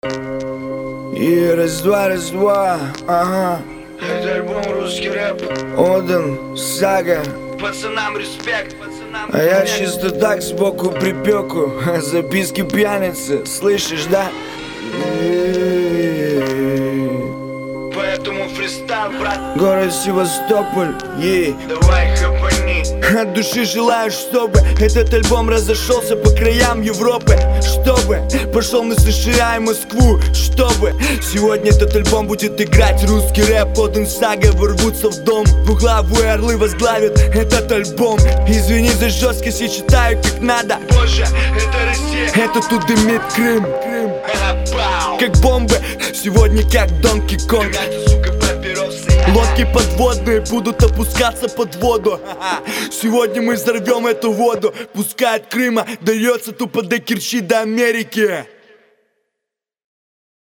И раз-два, ага. Это альбом русский рэп. Один, Сага. Пацанам респект, пацанам А я респект. чисто так сбоку припеку. Записки пьяницы, слышишь, да? Поэтому фристайл, брат. Город Севастополь, Давай хапани. От души желаю, чтобы этот альбом разошелся по краям Европы. Чтобы пошел на США и Москву. Чтобы сегодня этот альбом будет играть русский рэп. Один, Сага ворвутся в дом. Двуглавые орлы возглавят этот альбом. Извини за жесткость, я читаю как надо. Боже, это Россия. Это тут дымит Крым. Пау. Как бомбы, сегодня как Донки Конг. Это, сука, папиросы. Лодки подводные будут опускаться под воду. Сегодня мы взорвем эту воду. Пускай от Крыма дается тупо до Керчи, до Америки.